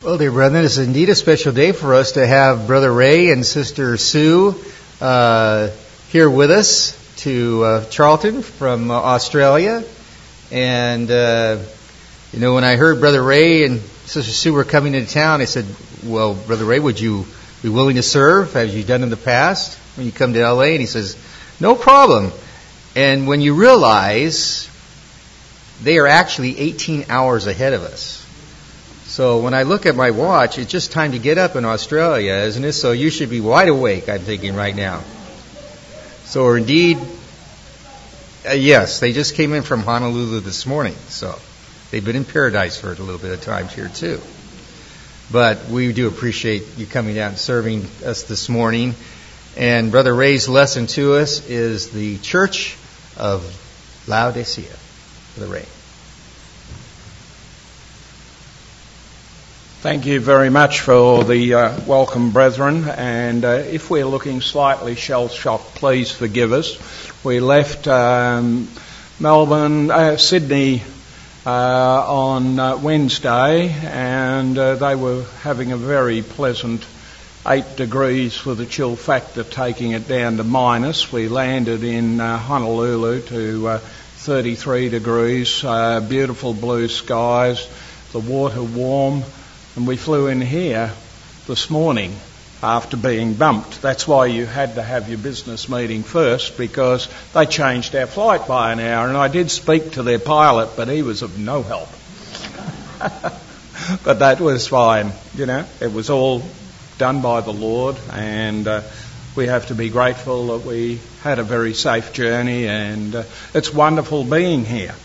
Well, dear brethren, it's indeed a special day for us to have Brother Ray and Sister Sue here with us to Charlton from Australia. And, when I heard Brother Ray and Sister Sue were coming into town, I said, well, Brother Ray, would you be willing to serve as you've done in the past when you come to L.A.? And he says, no problem. And when you realize they are actually 18 hours ahead of us. So when I look at my watch, it's just time to get up in Australia, isn't it? So you should be wide awake, I'm thinking right now. So indeed, yes, they just came in from Honolulu this morning. So they've been in paradise for a little bit of time here too. But we do appreciate you coming out and serving us this morning. And Brother Ray's lesson to us is the Church of Laodicea. Brother Ray. Thank you very much for the welcome, brethren. And if we're looking slightly shell-shocked, please forgive us. We left Sydney on Wednesday, and they were having a very pleasant 8 degrees with a chill factor, taking it down to minus. We landed in Honolulu to 33 degrees, beautiful blue skies, the water warm. And we flew in here this morning after being bumped. That's why you had to have your business meeting first, because they changed our flight by an hour. And I did speak to their pilot, but he was of no help. But that was fine. It was all done by the Lord, and we have to be grateful that we had a very safe journey, and it's wonderful being here.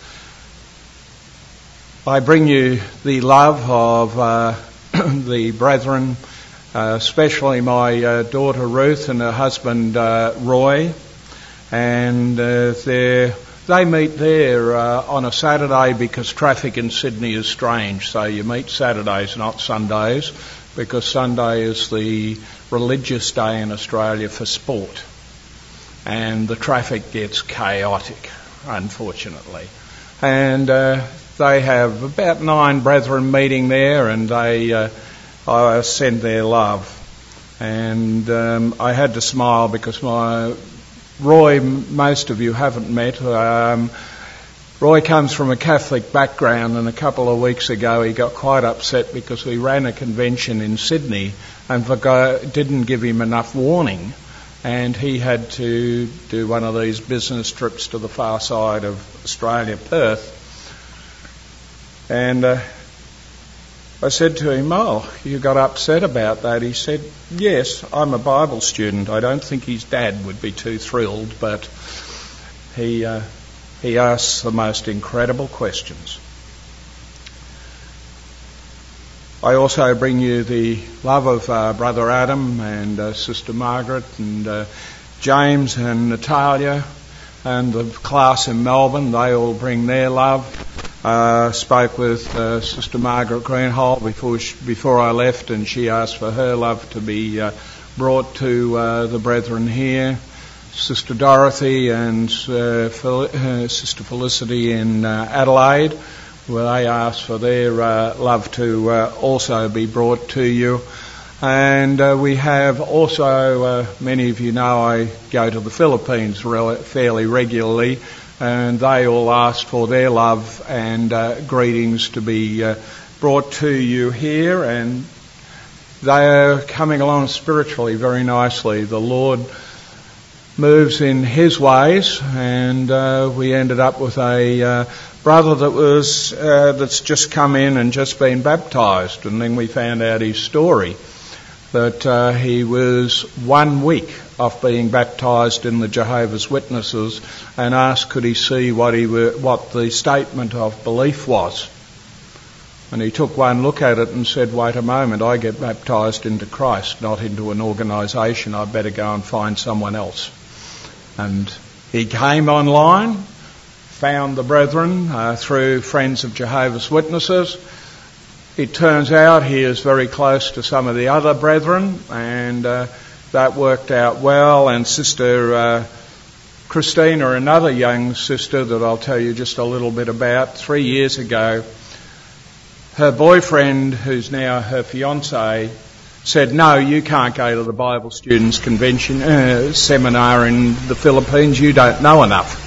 I bring you the love of the brethren, especially my daughter Ruth and her husband Roy, and they meet there on a Saturday because traffic in Sydney is strange, so you meet Saturdays, not Sundays, because Sunday is the religious day in Australia for sport, and the traffic gets chaotic, unfortunately. And they have about 9 brethren meeting there, and I send their love. And I had to smile because Roy, most of you haven't met. Roy comes from a Catholic background, and a couple of weeks ago he got quite upset because we ran a convention in Sydney and didn't give him enough warning, and he had to do one of these business trips to the far side of Australia, Perth. And I said to him, oh, you got upset about that? He said, yes, I'm a Bible student. I don't think his dad would be too thrilled, but he asks the most incredible questions. I also bring you the love of Brother Adam and Sister Margaret and James and Natalia and the class in Melbourne. They all bring their love. Spoke with Sister Margaret Greenhalgh before I left, and she asked for her love to be brought to the brethren here. Sister Dorothy and Sister Felicity in Adelaide, well, they asked for their love to also be brought to you. And we have also, many of you know, I go to the Philippines fairly regularly, and they all asked for their love and greetings to be brought to you here, and they are coming along spiritually very nicely. The Lord moves in His ways, and we ended up with a brother that's just come in and just been baptised, and then we found out his story, that he was 1 week off being baptised in the Jehovah's Witnesses, and asked could he see what the statement of belief was. And he took one look at it and said, wait a moment, I get baptised into Christ, not into an organisation. I better go and find someone else. And he came online, found the brethren through Friends of Jehovah's Witnesses. It turns out he is very close to some of the other brethren, and that worked out well. And Sister Christina, another young sister that I'll tell you just a little bit about, 3 years ago, her boyfriend, who's now her fiancé, said, no, you can't go to the Bible Students' Convention seminar in the Philippines, you don't know enough.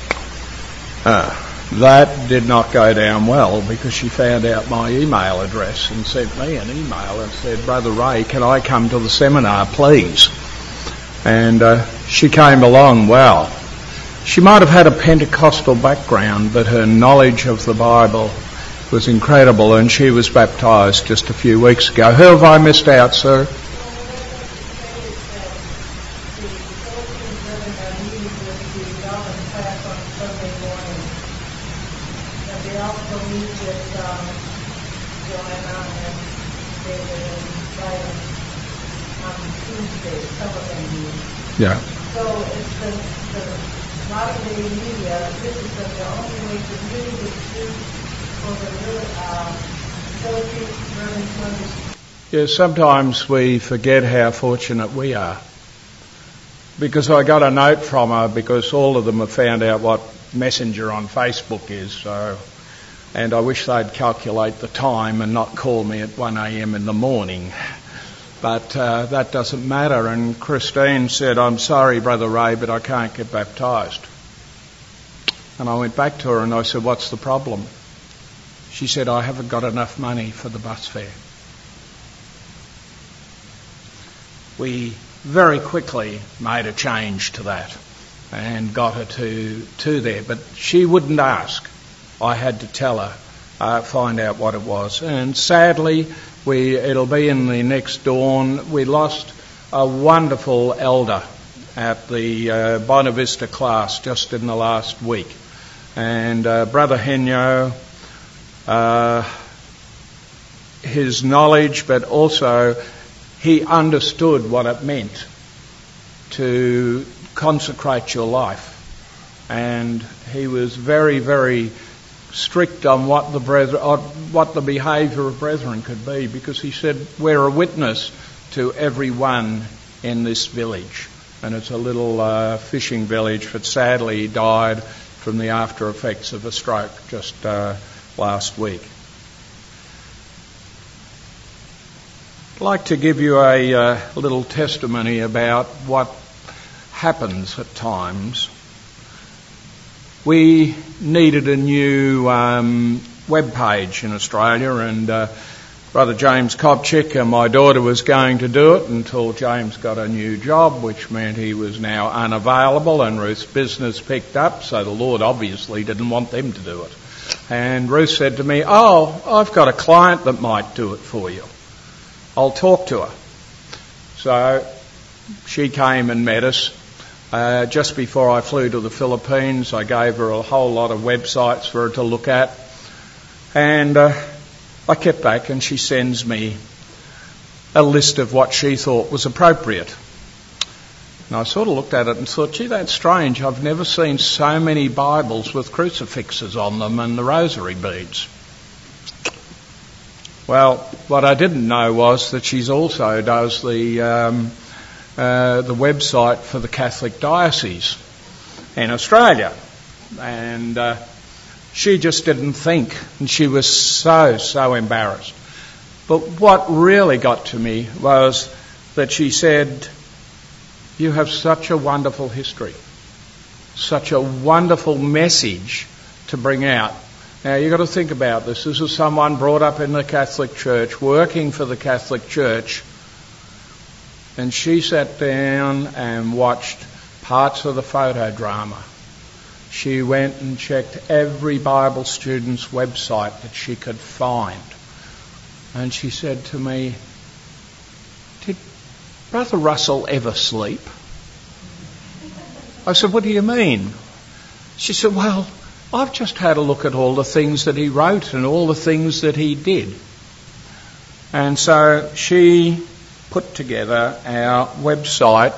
That did not go down well, because she found out my email address and sent me an email and said, Brother Ray, can I come to the seminar, please? And she came along. Well, she might have had a Pentecostal background, but her knowledge of the Bible was incredible, and she was baptised just a few weeks ago. Who have I missed out, sir? Yeah. So it's the modern day media, this is the only way to really get through for the real Philippines. Yeah, sometimes we forget how fortunate we are. Because I got a note from her, because all of them have found out what Messenger on Facebook is, and I wish they'd calculate the time and not call me at 1 a.m. in the morning. But that doesn't matter. And Christine said, I'm sorry, Brother Ray, but I can't get baptised. And I went back to her and I said, what's the problem? She said, I haven't got enough money for the bus fare. We very quickly made a change to that and got her to there. But she wouldn't ask. I had to tell her, find out what it was. And sadly, it'll be in the next dawn. We lost a wonderful elder at the Bonavista class just in the last week. And Brother Henyo, his knowledge, but also he understood what it meant to consecrate your life. And he was very, very strict on what the behaviour of brethren could be, because he said, we're a witness to everyone in this village. And it's a little fishing village, but sadly he died from the after effects of a stroke just last week. I'd like to give you a little testimony about what happens at times. We needed a new web page in Australia, and Brother James Kopchik and my daughter was going to do it until James got a new job, which meant he was now unavailable, and Ruth's business picked up, so the Lord obviously didn't want them to do it. And Ruth said to me, I've got a client that might do it for you. I'll talk to her. So she came and met us. Just before I flew to the Philippines, I gave her a whole lot of websites for her to look at. And I kept back, and she sends me a list of what she thought was appropriate. And I sort of looked at it and thought, gee, that's strange. I've never seen so many Bibles with crucifixes on them and the rosary beads. Well, what I didn't know was that she also does the website for the Catholic Diocese in Australia. And she just didn't think, and she was so embarrassed. But what really got to me was that she said, you have such a wonderful history, such a wonderful message to bring out. Now, you've got to think about this. This is someone brought up in the Catholic Church, working for the Catholic Church, and she sat down and watched parts of the photo drama. She went and checked every Bible student's website that she could find. And she said to me, did Brother Russell ever sleep? I said, what do you mean? She said, well, I've just had a look at all the things that he wrote and all the things that he did. And so she put together our website.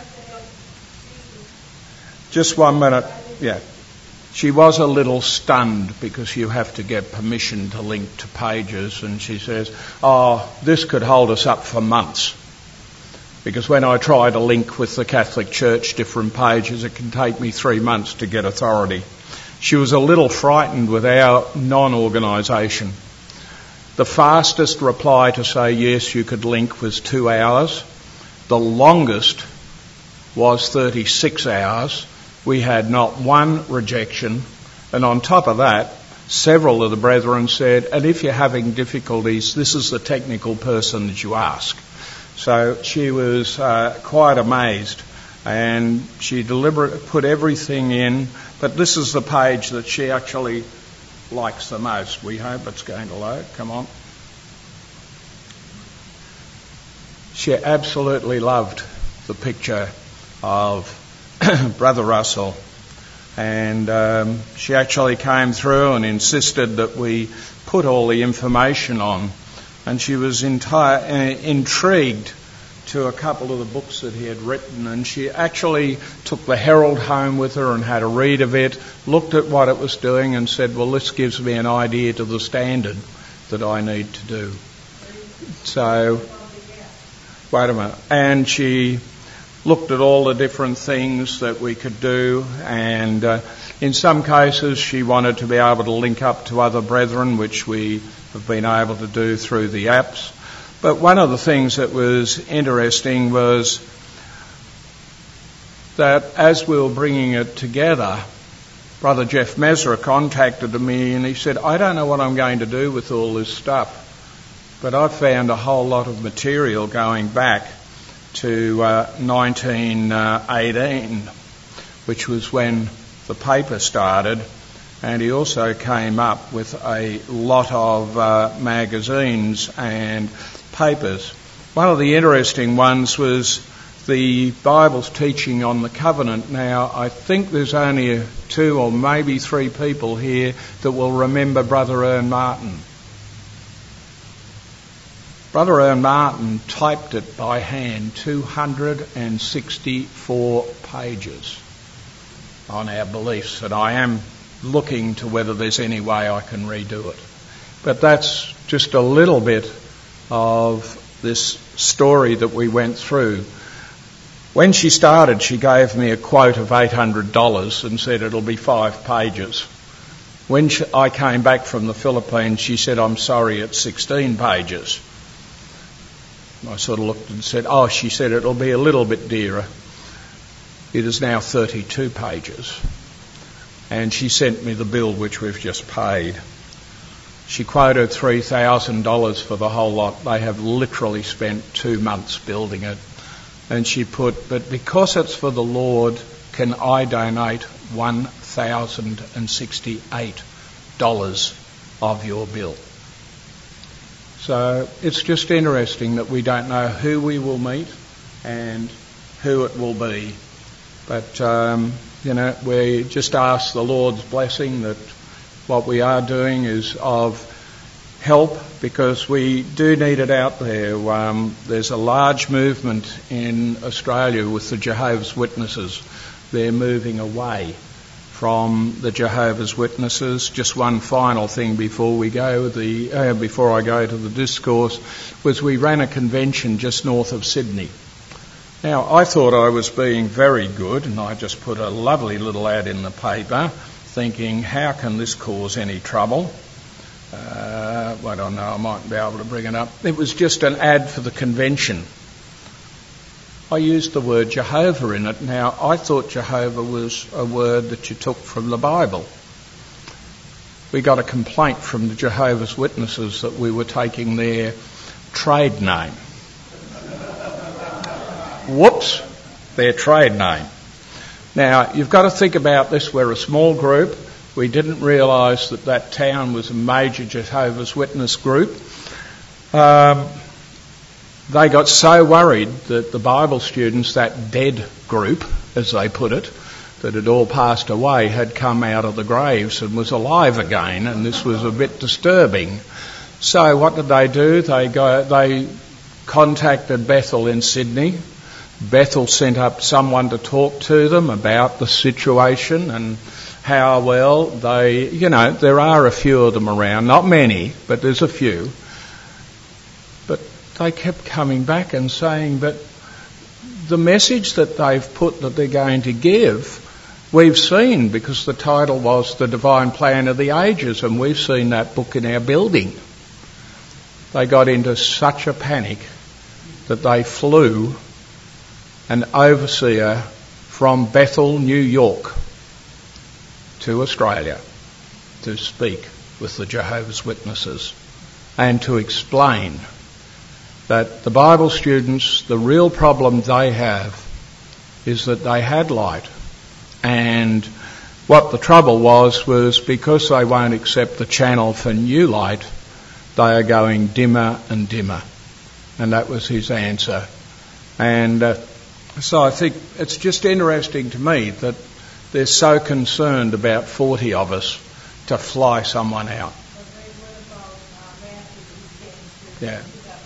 Just 1 minute. Yeah. She was a little stunned because you have to get permission to link to pages, and she says, this could hold us up for months. Because when I try to link with the Catholic Church different pages, it can take me 3 months to get authority. She was a little frightened with our non-organisation. The fastest reply to say yes, you could link was 2 hours. The longest was 36 hours. We had not one rejection. And on top of that, several of the brethren said, and if you're having difficulties, this is the technical person that you ask. So she was quite amazed, and she deliberately put everything in. But this is the page that she actually likes the most. We hope it's going to load. Come on. She absolutely loved the picture of Brother Russell, and she actually came through and insisted that we put all the information on, and she was intrigued to a couple of the books that he had written, and she actually took the Herald home with her and had a read of it, looked at what it was doing and said, well, this gives me an idea to the standard that I need to do. So, wait a minute. And she looked at all the different things that we could do, and in some cases she wanted to be able to link up to other brethren, which we have been able to do through the apps. But one of the things that was interesting was that as we were bringing it together, Brother Jeff Mesra contacted me and he said, I don't know what I'm going to do with all this stuff, but I've found a whole lot of material going back to 1918, which was when the paper started, and he also came up with a lot of magazines and papers. One of the interesting ones was the Bible's teaching on the covenant. Now, I think there's only 2 or maybe 3 people here that will remember Brother Ern Martin. Brother Ern Martin typed it by hand, 264 pages on our beliefs, and I am looking to whether there's any way I can redo it. But that's just a little bit of this story that we went through. When she started, she gave me a quote of $800 and said it'll be 5 pages. When I came back from the Philippines, she said, I'm sorry, it's 16 pages. I sort of looked and said, she said it'll be a little bit dearer. It is now 32 pages. And she sent me the bill, which we've just paid. She quoted $3,000 for the whole lot. They have literally spent 2 months building it. And she put, but because it's for the Lord, can I donate $1,068 of your bill? So it's just interesting that we don't know who we will meet and who it will be. But, we just ask the Lord's blessing that what we are doing is of help, because we do need it out there. There's a large movement in Australia with the Jehovah's Witnesses. They're moving away from the Jehovah's Witnesses. Just one final thing before I go to the discourse, was we ran a convention just north of Sydney. Now, I thought I was being very good, and I just put a lovely little ad in the paper, thinking, how can this cause any trouble? I don't know, I might be able to bring it up. It was just an ad for the convention. I used the word Jehovah in it. Now, I thought Jehovah was a word that you took from the Bible. We got a complaint from the Jehovah's Witnesses that we were taking their trade name. Whoops, their trade name. Now, you've got to think about this. We're a small group. We didn't realise that town was a major Jehovah's Witness group. They got so worried that the Bible students, that dead group, as they put it, that had all passed away, had come out of the graves and was alive again, and this was a bit disturbing. So what did they do? They contacted Bethel in Sydney. Bethel sent up someone to talk to them about the situation and how well there are a few of them around, not many, but there's a few. But they kept coming back and saying, but the message that they've put that they're going to give, we've seen, because the title was The Divine Plan of the Ages, and we've seen that book in our building. they got into such a panic that they flew an overseer from Bethel, New York, to Australia to speak with the Jehovah's Witnesses and to explain that the Bible students, the real problem they have is that they had light, and what the trouble was because they won't accept the channel for new light, they are going dimmer and dimmer. And that was his answer. And so I think it's just interesting to me that they're so concerned about 40 of us to fly someone out. Yeah.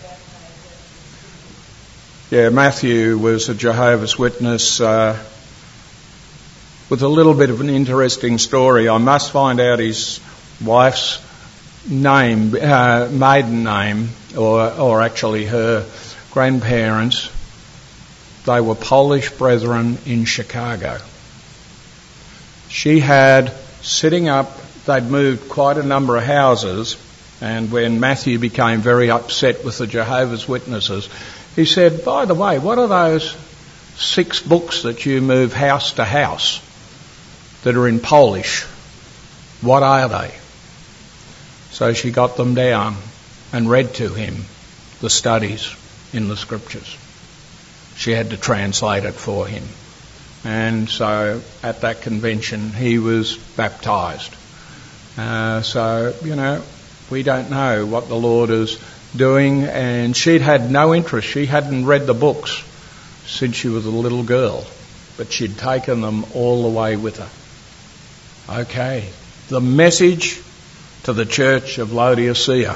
Yeah, Matthew was a Jehovah's Witness with a little bit of an interesting story. I must find out his wife's name, maiden name, or actually her grandparents. They were Polish brethren in Chicago. She had, sitting up, they'd moved quite a number of houses, and when Matthew became very upset with the Jehovah's Witnesses, he said, by the way, what are those 6 books that you move house to house that are in Polish? What are they? So she got them down and read to him the studies in the scriptures. She had to translate it for him. And so at that convention he was baptised. So, we don't know what the Lord is doing, and she'd had no interest. She hadn't read the books since she was a little girl, but she'd taken them all the way with her. Okay, the message to the church of Laodicea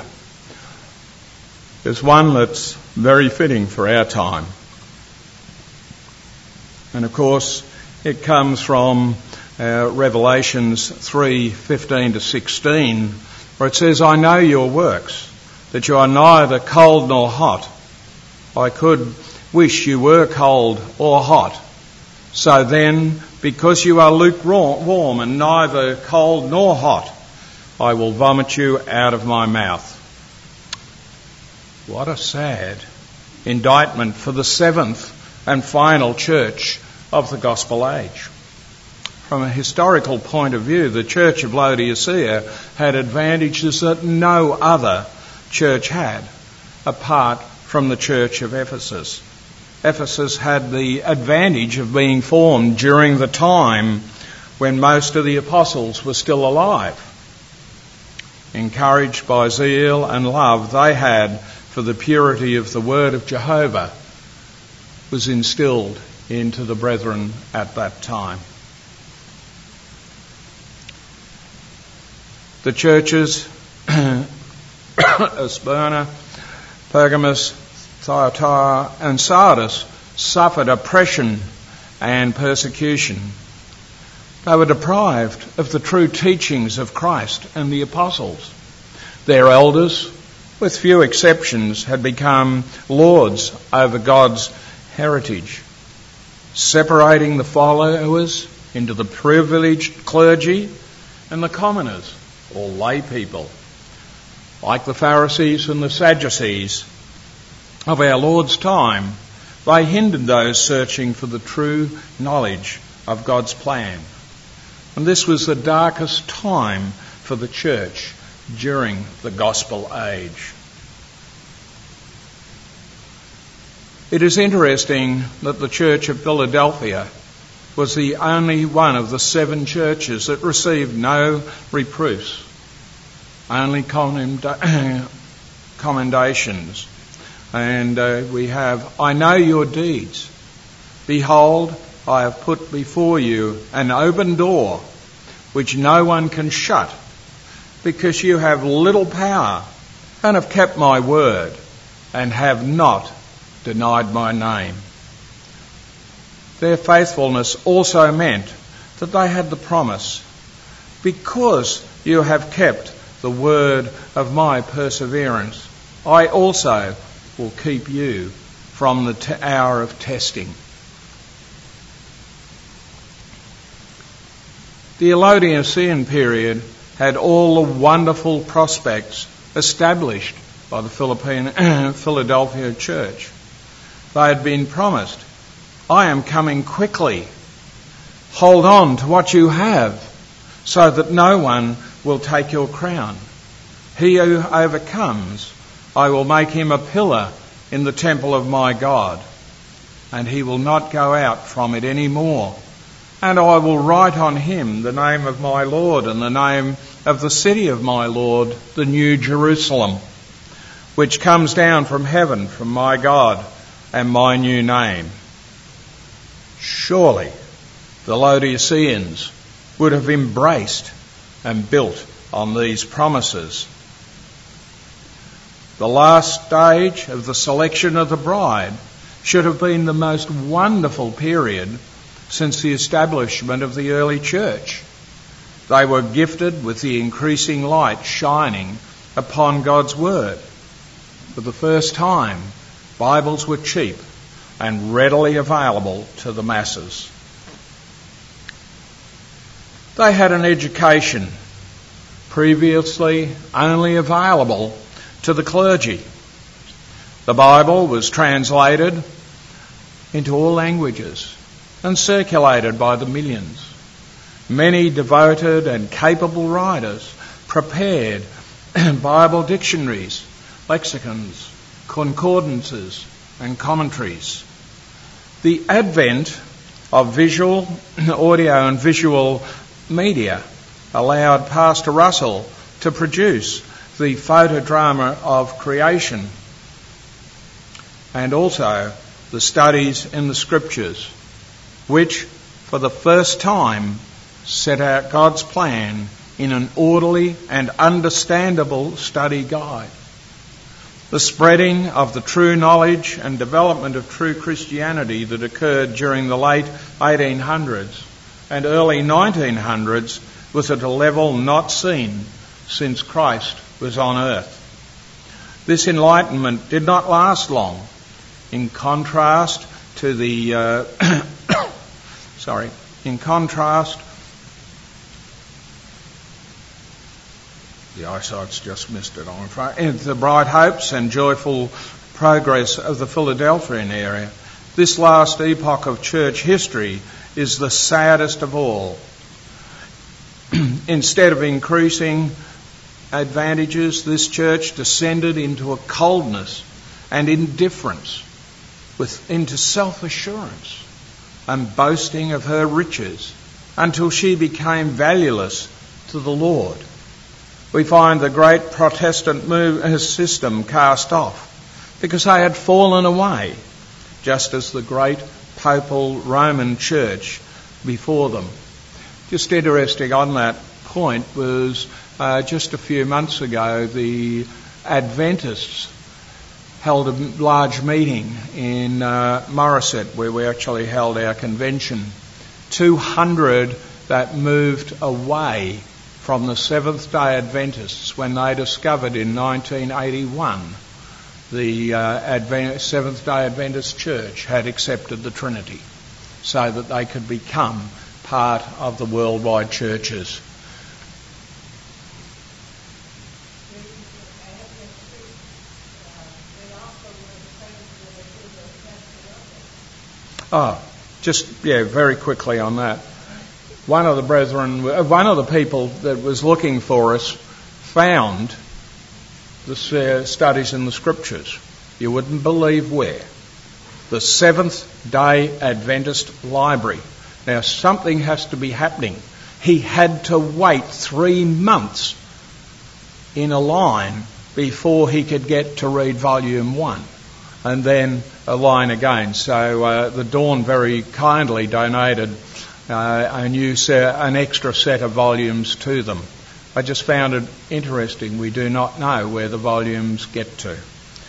is one that's very fitting for our time. And of course, it comes from Revelations 3:15 to 16, where it says, I know your works, that you are neither cold nor hot. I could wish you were cold or hot. So then, because you are lukewarm and neither cold nor hot, I will vomit you out of my mouth. What a sad indictment for the 7th and final church of the gospel age. From a historical point of view, the church of Laodicea had advantages that no other church had, apart from the church of Ephesus. Ephesus had the advantage of being formed during the time when most of the apostles were still alive. Encouraged by zeal and love they had for the purity of the word of Jehovah was instilled into the brethren at that time. The churches of Smyrna, Pergamos, Thyatira and Sardis suffered oppression and persecution. They were deprived of the true teachings of Christ and the apostles. Their elders, with few exceptions, had become lords over God's heritage, separating the followers into the privileged clergy and the commoners, or lay people. Like the Pharisees and the Sadducees of our Lord's time, they hindered those searching for the true knowledge of God's plan. And this was the darkest time for the church during the gospel age. It is interesting that the church of Philadelphia was the only one of the 7 churches that received no reproofs, only commendations. And we have, I know your deeds. Behold, I have put before you an open door which no one can shut, because you have little power and have kept my word and have not denied my name. Their faithfulness also meant that they had the promise, because you have kept the word of my perseverance, I also will keep you from the hour of testing. The Laodicean period had all the wonderful prospects established by the Philadelphia church. They had been promised, "I am coming quickly. Hold on to what you have so that no one will take your crown. He who overcomes, I will make him a pillar in the temple of my God, and he will not go out from it any more. And I will write on him the name of my Lord and the name of the city of my Lord, the New Jerusalem, which comes down from heaven from my God, and my new name." Surely the Laodiceans would have embraced and built on these promises. The last stage of the selection of the bride should have been the most wonderful period since the establishment of the early church. They were gifted with the increasing light shining upon God's Word. For the first time, Bibles were cheap and readily available to the masses. They had an education previously only available to the clergy. The Bible was translated into all languages and circulated by the millions. Many devoted and capable writers prepared Bible dictionaries, lexicons, concordances and commentaries. The advent of visual, audio and visual media allowed Pastor Russell to produce the photodrama of creation and also the studies in the Scriptures, which for the first time set out God's plan in an orderly and understandable study guide. The spreading of the true knowledge and development of true Christianity that occurred during the late 1800s and early 1900s was at a level not seen since Christ was on earth. This enlightenment did not last long. In contrast, the eyesight's just missed it, I'm afraid. The bright hopes and joyful progress of the Philadelphian area, this last epoch of church history is the saddest of all. Instead of increasing advantages, this church descended into a coldness and indifference, into self-assurance and boasting of her riches until she became valueless to the Lord. We find the great Protestant system cast off because they had fallen away, just as the great papal Roman church before them. Just interesting on that point was just a few months ago the Adventists held a large meeting in Morisset, where we actually held our convention. 200 that moved away from the Seventh-day Adventists when they discovered in 1981 the Seventh-day Adventist Church had accepted the Trinity so that they could become part of the worldwide churches. Very quickly on that. One of the people that was looking for us found the studies in the Scriptures. You wouldn't believe where. The Seventh-day Adventist Library. Now, something has to be happening. He had to wait 3 months in a line before he could get to read Volume 1. And then a line again. So the Dawn very kindly donated an extra set of volumes to them. I just found it interesting. We do not know where the volumes get to.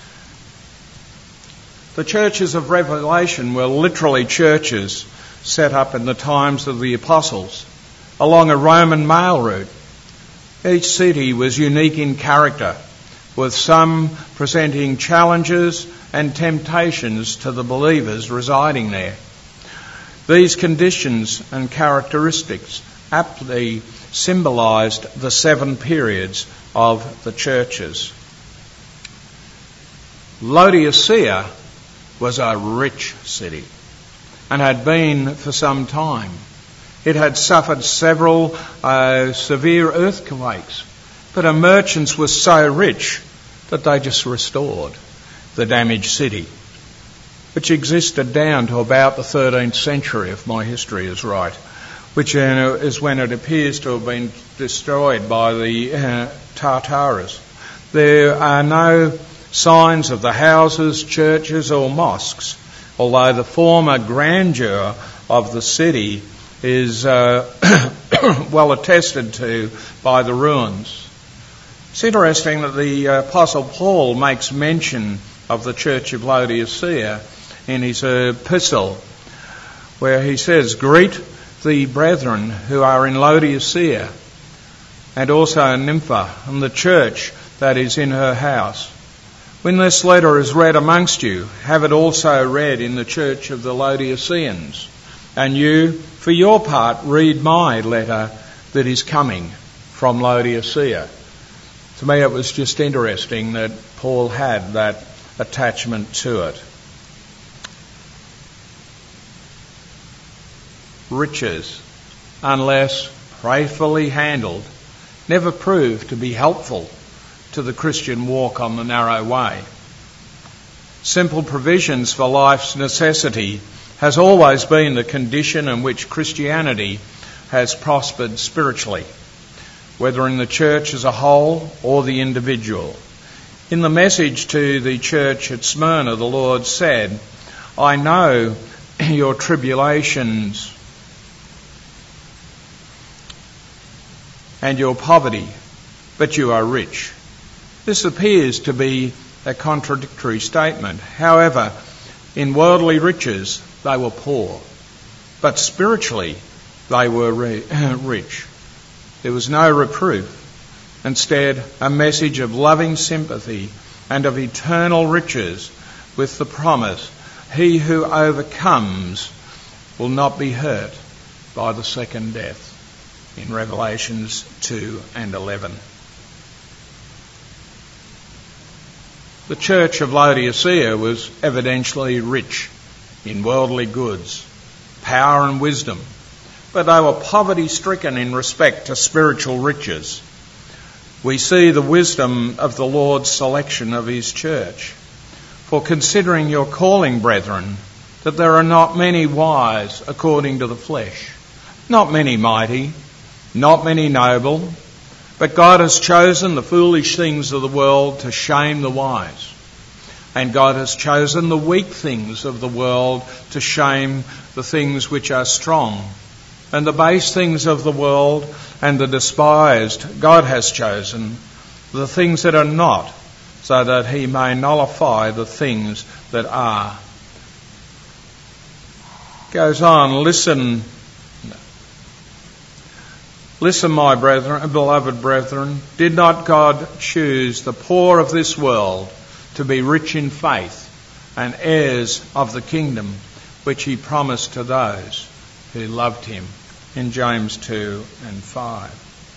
The churches of Revelation were literally churches set up in the times of the apostles along a Roman mail route. Each city was unique in character, with some presenting challenges and temptations to the believers residing there. These conditions and characteristics aptly symbolised the 7 periods of the churches. Laodicea was a rich city and had been for some time. It had suffered several severe earthquakes, but her merchants were so rich that they just restored the damaged city, which existed down to about the 13th century, if my history is right, which is when it appears to have been destroyed by the Tartars. There are no signs of the houses, churches or mosques, although the former grandeur of the city is well attested to by the ruins. It's interesting that the Apostle Paul makes mention of the church of Laodicea in his epistle, where he says, "Greet the brethren who are in Laodicea, and also Nympha, and the church that is in her house. When this letter is read amongst you, have it also read in the church of the Laodiceans. And you, for your part, read my letter that is coming from Laodicea." To me it was just interesting that Paul had that attachment to it. Riches, unless prayerfully handled, never prove to be helpful to the Christian walk on the narrow way. Simple provisions for life's necessity has always been the condition in which Christianity has prospered spiritually, whether in the church as a whole or the individual. In the message to the church at Smyrna, the Lord said, "I know your tribulations and your poverty, but you are rich." This appears to be a contradictory statement. However, in worldly riches they were poor, but spiritually they were rich. There was no reproof. Instead, a message of loving sympathy and of eternal riches, with the promise, "He who overcomes will not be hurt by the second death," in Revelations 2 and 11. The church of Laodicea was evidently rich in worldly goods, power and wisdom, but they were poverty-stricken in respect to spiritual riches. We see the wisdom of the Lord's selection of his church. "For considering your calling, brethren, that there are not many wise according to the flesh, not many mighty, not many noble, but God has chosen the foolish things of the world to shame the wise. And God has chosen the weak things of the world to shame the things which are strong. And the base things of the world and the despised God has chosen, the things that are not, so that he may nullify the things that are." Goes on, Listen, my brethren, beloved brethren, did not God choose the poor of this world to be rich in faith and heirs of the kingdom which he promised to those who loved him, in James 2 and 5.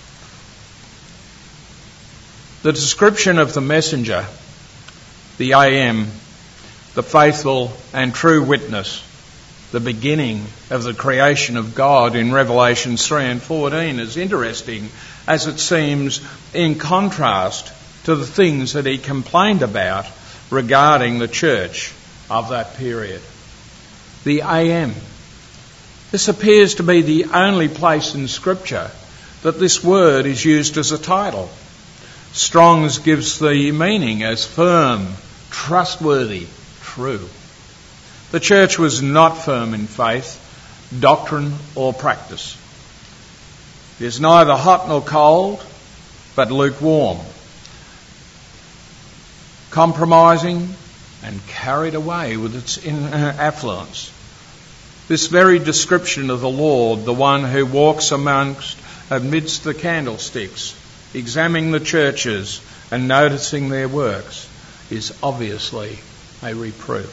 The description of the messenger, the AM, the faithful and true witness, the beginning of the creation of God in Revelation 3 and 14 is interesting, as it seems in contrast to the things that he complained about regarding the church of that period. The AM. This appears to be the only place in Scripture that this word is used as a title. Strong's gives the meaning as firm, trustworthy, true. The church was not firm in faith, doctrine or practice. It is neither hot nor cold, but lukewarm, compromising and carried away with its affluence. This very description of the Lord, the one who walks amidst the candlesticks, examining the churches and noticing their works, is obviously a reproof.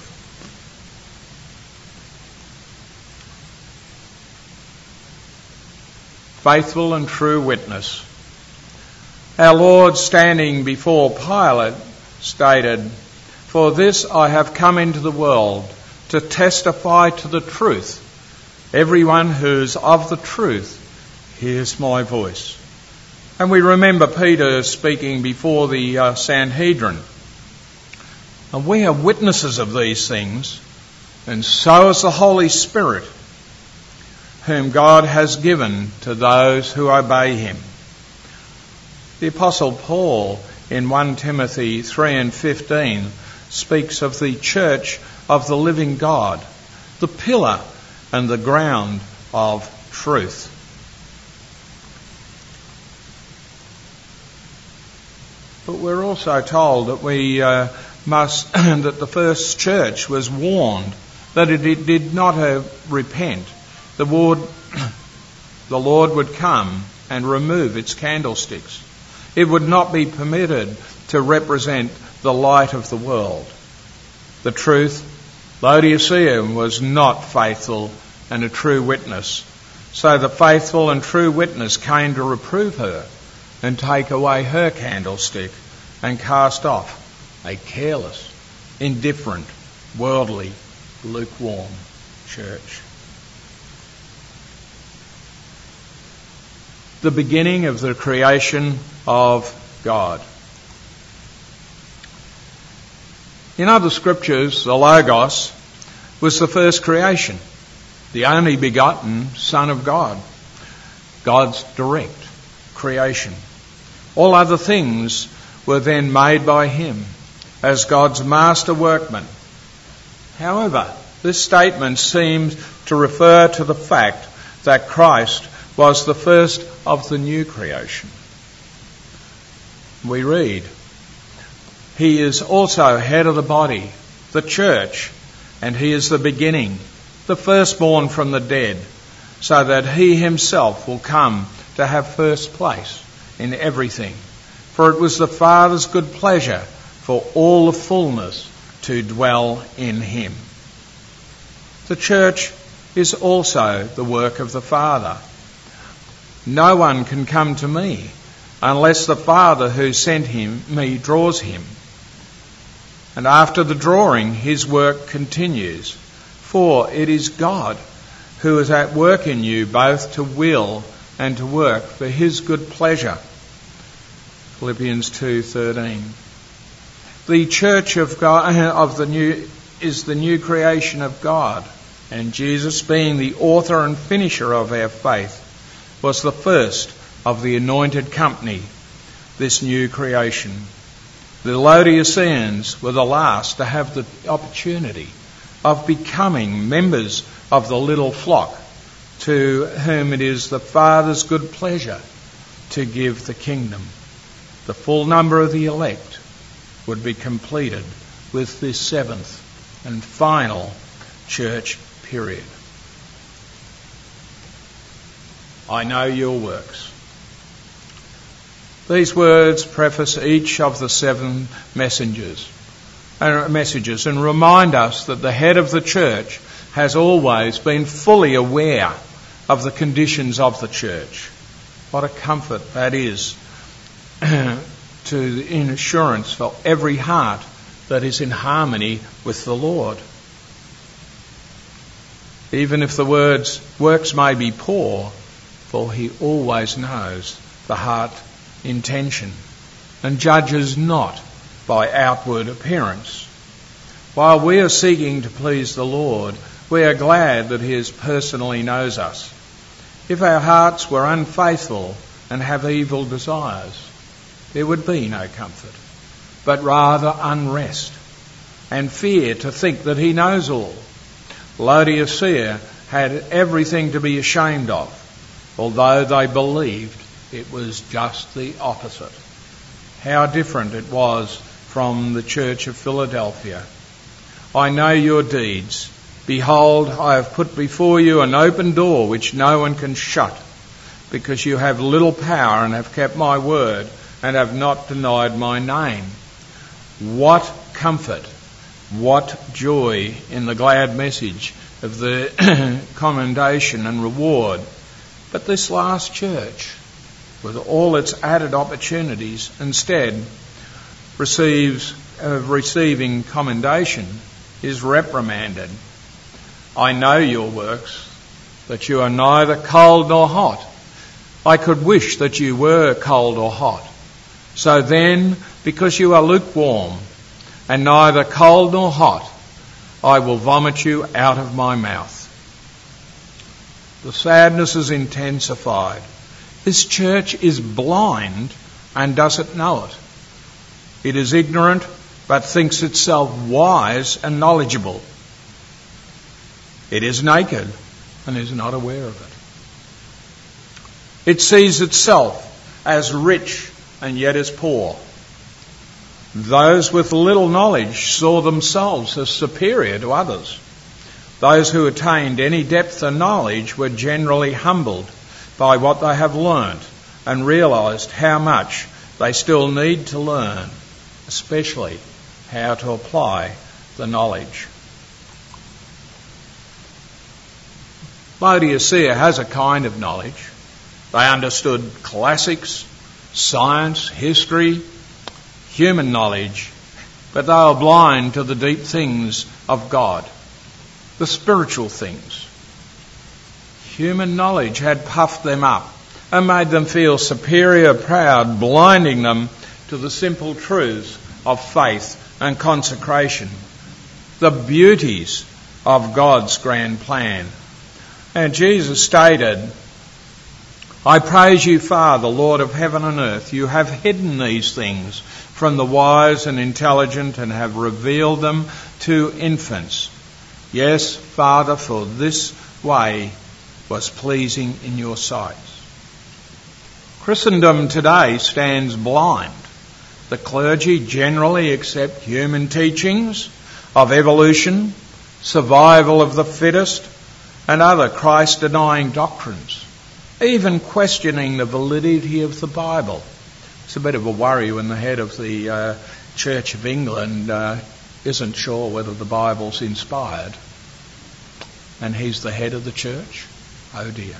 Faithful and true witness. Our Lord, standing before Pilate, stated, For this I have come into the world, to testify to the truth. Everyone who is of the truth hears my voice. And we remember Peter speaking before the Sanhedrin. And we are witnesses of these things, and so is the Holy Spirit, whom God has given to those who obey him. The Apostle Paul in 1 Timothy 3:15 speaks of the church of the living God, the pillar and the ground of truth. But we're also told that we that the first church was warned that it did not repent. The Lord would come and remove its candlesticks. It would not be permitted to represent the light of the world. The truth, Laodicea was not faithful and a true witness. So the faithful and true witness came to reprove her and take away her candlestick and cast off a careless, indifferent, worldly, lukewarm church. The beginning of the creation of God. In other scriptures, the Logos was the first creation, the only begotten Son of God, God's direct creation. All other things were then made by him as God's master workman. However, this statement seems to refer to the fact that Christ was the first of the new creation. We read, he is also head of the body, the church, and he is the beginning, the firstborn from the dead, so that he himself will come to have first place in everything. For it was the Father's good pleasure for all the fullness to dwell in him. The church is also the work of the Father. No one can come to me unless the Father who sent me draws him. And after the drawing, his work continues. For it is God who is at work in you both to will and to work for his good pleasure. Philippians 2:13. The church of God is the new creation of God, and Jesus, being the author and finisher of our faith, was the first of the anointed company, this new creation. The Laodiceans were the last to have the opportunity of becoming members of the little flock to whom it is the Father's good pleasure to give the kingdom. The full number of the elect would be completed with this seventh and final church period. I know your works. These words preface each of the seven messages and remind us that the head of the church has always been fully aware of the conditions of the church. What a comfort that is in assurance for every heart that is in harmony with the Lord. Even if the works may be poor, for he always knows the heart intention and judges not by outward appearance. While we are seeking to please the Lord, we are glad that he personally knows us. If our hearts were unfaithful and have evil desires, there would be no comfort, but rather unrest and fear to think that he knows all. Laodicea had everything to be ashamed of, although they believed it was just the opposite. How different it was from the church of Philadelphia. I know your deeds. Behold, I have put before you an open door which no one can shut, because you have little power and have kept my word and have not denied my name. What comfort, what joy in the glad message of the commendation and reward. But this last church, with all its added opportunities, instead receives of receiving commendation is reprimanded. I know your works, that you are neither cold nor hot. I could wish that you were cold or hot. So then, because you are lukewarm and neither cold nor hot, I will vomit you out of my mouth. The sadness is intensified. This church is blind and doesn't know it. It is ignorant but thinks itself wise and knowledgeable. It is naked and is not aware of it. It sees itself as rich and yet is poor. Those with little knowledge saw themselves as superior to others. Those who attained any depth of knowledge were generally humbled by what they have learnt and realised how much they still need to learn, especially how to apply the knowledge. Laodicea has a kind of knowledge. They understood classics, science, history, human knowledge, but they were blind to the deep things of God, the spiritual things. Human knowledge had puffed them up and made them feel superior, proud, blinding them to the simple truths of faith and consecration, the beauties of God's grand plan. And Jesus stated, I praise you, Father, Lord of heaven and earth. You have hidden these things from the wise and intelligent and have revealed them to infants. Yes, Father, for this way was pleasing in your sight. Christendom today stands blind. The clergy generally accept human teachings of evolution, survival of the fittest, and other Christ-denying doctrines, even questioning the validity of the Bible. It's a bit of a worry when the head of the Church of England isn't sure whether the Bible's inspired, and he's the head of the church. Oh dear.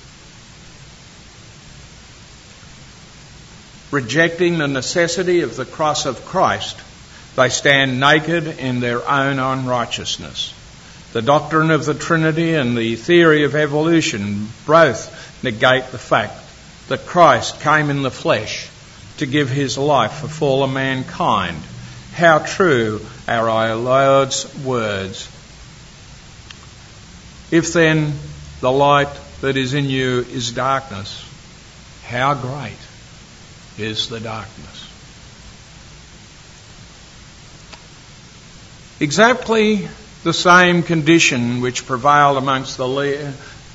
Rejecting the necessity of the cross of Christ, they stand naked in their own unrighteousness. The doctrine of the Trinity and the theory of evolution both negate the fact that Christ came in the flesh to give his life for fallen mankind. How true are our Lord's words. If then the light that is in you is darkness, how great is the darkness? Exactly the same condition which prevailed amongst the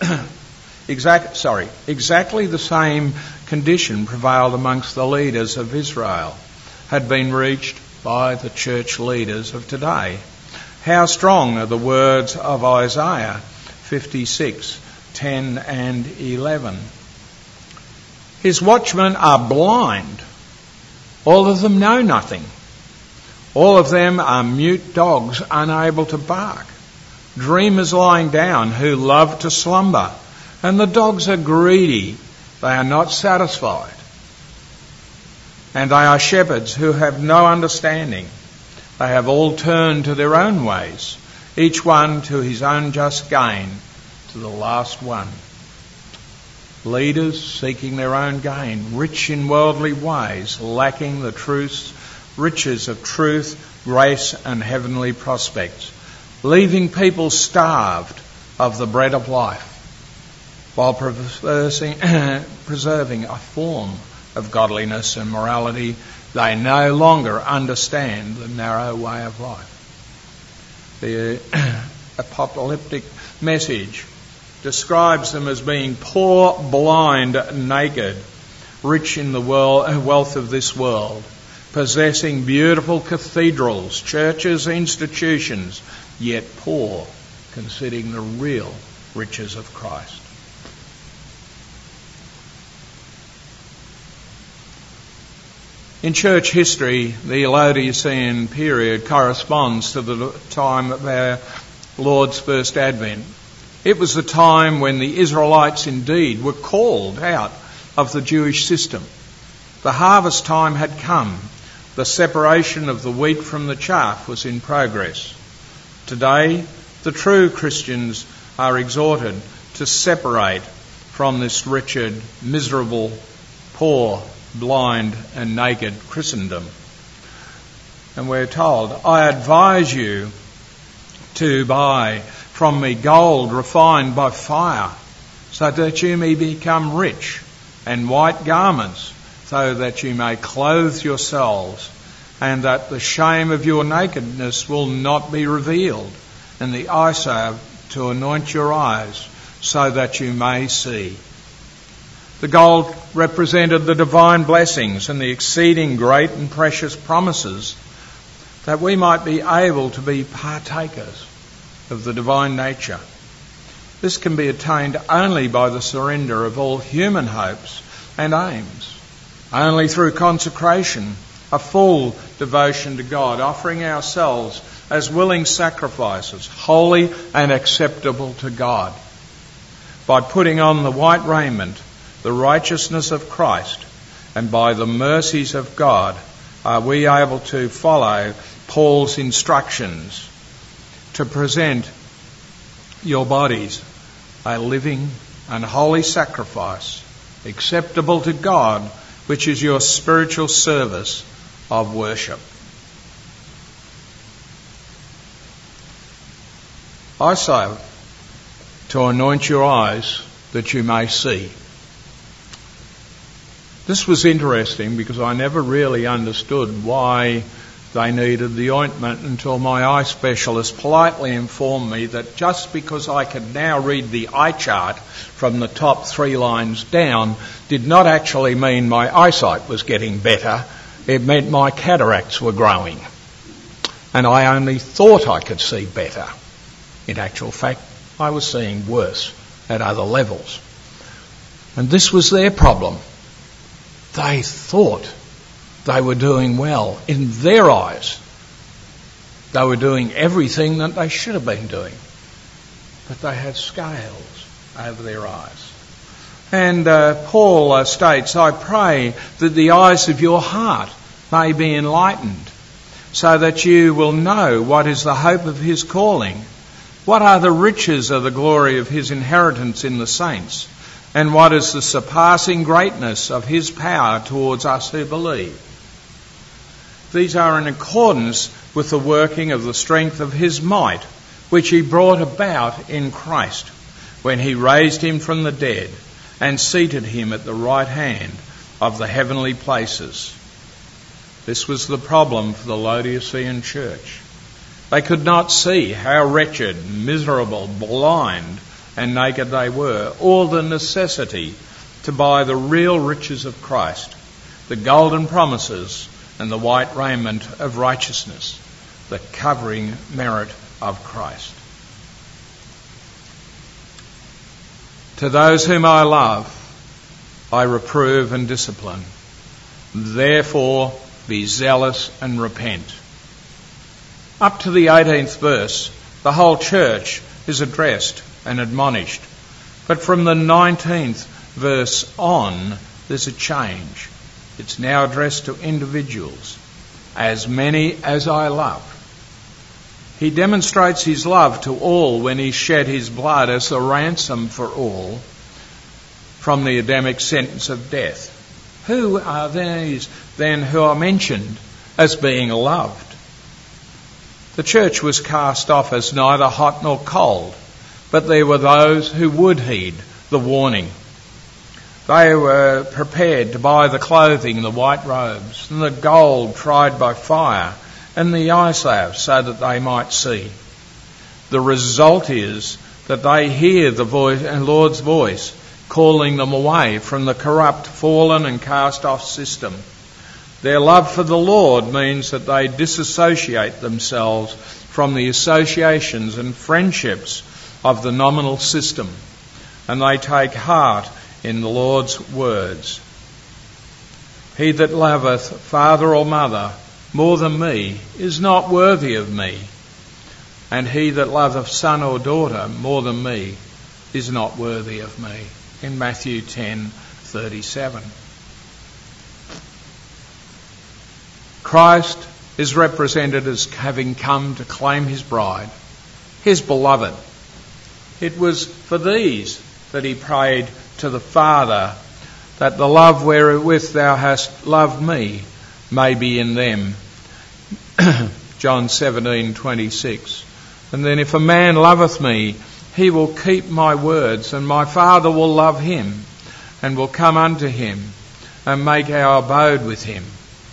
exactly the same condition prevailed amongst the leaders of Israel had been reached by the church leaders of today. How strong are the words of Isaiah 56:10 and 11. His watchmen are blind. All of them know nothing. All of them are mute dogs unable to bark. Dreamers lying down who love to slumber. And the dogs are greedy. They are not satisfied. And they are shepherds who have no understanding. They have all turned to their own ways, each one to his own just gain, to the last one. Leaders seeking their own gain, rich in worldly ways, lacking the riches of truth, grace and heavenly prospects, leaving people starved of the bread of life, while preserving a form of godliness and morality. They no longer understand the narrow way of life. The apocalyptic message describes them as being poor, blind, naked, rich in the wealth of this world, possessing beautiful cathedrals, churches, institutions, yet poor, considering the real riches of Christ. In church history, the Laodicean period corresponds to the time of our Lord's first advent. It was the time when the Israelites indeed were called out of the Jewish system. The harvest time had come the separation of the wheat from the chaff was in progress. Today, the true Christians are exhorted to separate from this wretched, miserable, poor, blind and naked Christendom. And we're told, I advise you to buy from me gold refined by fire, so that you may become rich, and white garments, so that you may clothe yourselves, and that the shame of your nakedness will not be revealed, and the eye salve to anoint your eyes, so that you may see. The gold represented the divine blessings and the exceeding great and precious promises, that we might be able to be partakers of the divine nature. This can be attained only by the surrender of all human hopes and aims, only through consecration, a full devotion to God, offering ourselves as willing sacrifices, holy and acceptable to God. By putting on the white raiment, the righteousness of Christ, and by the mercies of God, are we able to follow Paul's instructions to present your bodies a living and holy sacrifice, acceptable to God, which is your spiritual service of worship. I say, to anoint your eyes that you may see. This was interesting because I never really understood why they needed the ointment until my eye specialist politely informed me that just because I could now read the eye chart from the top 3 lines down did not actually mean my eyesight was getting better. It meant my cataracts were growing. And I only thought I could see better. In actual fact, I was seeing worse at other levels. And this was their problem. They thought they were doing well. In their eyes, they were doing everything that they should have been doing. But they had scales over their eyes. And Paul states, I pray that the eyes of your heart may be enlightened, so that you will know what is the hope of his calling, what are the riches of the glory of his inheritance in the saints, and what is the surpassing greatness of his power towards us who believe. These are in accordance with the working of the strength of his might, which he brought about in Christ, when he raised him from the dead and seated him at the right hand of the heavenly places. This was the problem for the Laodicean church. They could not see how wretched, miserable, blind and naked they were, or the necessity to buy the real riches of Christ, the golden promises and the white raiment of righteousness, the covering merit of Christ. To those whom I love, I reprove and discipline. Therefore, be zealous and repent. Up to the 18th verse, the whole church is addressed and admonished. But from the 19th verse on, there's a change. It's now addressed to individuals. As many as I love. He demonstrates his love to all when he shed his blood as a ransom for all from the Adamic sentence of death. Who are these then who are mentioned as being loved? The church was cast off as neither hot nor cold, but there were those who would heed the warning. They were prepared to buy the clothing, the white robes, and the gold tried by fire, and the eye salve so that they might see. The result is that they hear the voice and Lord's voice calling them away from the corrupt, fallen and cast off system. Their love for the Lord means that they disassociate themselves from the associations and friendships of the nominal system, and they take heart in the Lord's words. He that loveth father or mother more than me is not worthy of me, and he that loveth son or daughter more than me is not worthy of me. In Matthew 10:37. Christ is represented as having come to claim his bride, his beloved. It was for these that he prayed to the Father, that the love wherewith thou hast loved me may be in them. John 17:26. And then, if a man loveth me, he will keep my words, and my Father will love him, and will come unto him, and make our abode with him.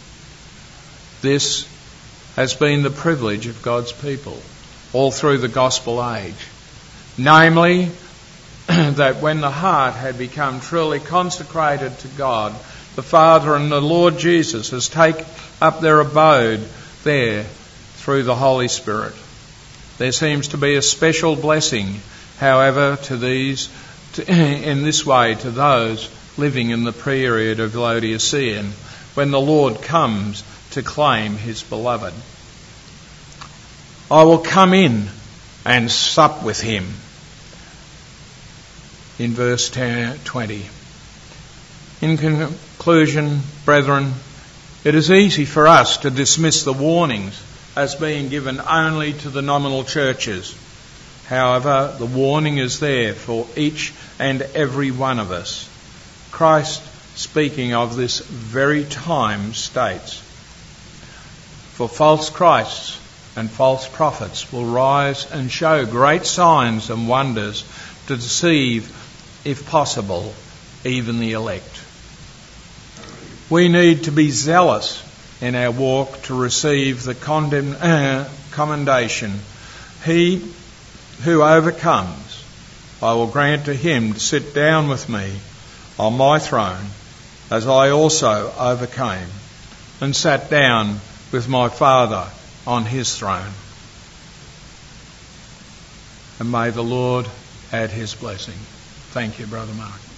This has been the privilege of God's people all through the gospel age. Namely, that when the heart had become truly consecrated to God, the Father and the Lord Jesus has taken up their abode there through the Holy Spirit. There seems to be a special blessing, however, in this way to those living in the period of Laodicean, when the Lord comes to claim his beloved. I will come in and sup with him. In verse 20. In conclusion, brethren, it is easy for us to dismiss the warnings as being given only to the nominal churches. However, the warning is there for each and every one of us. Christ, speaking of this very time, states, "For false Christs and false prophets will rise and show great signs and wonders to deceive, if possible, even the elect." We need to be zealous in our walk to receive the commendation. He who overcomes, I will grant to him to sit down with me on my throne, as I also overcame and sat down with my Father on his throne. And may the Lord add his blessing. Thank you, Brother Mark.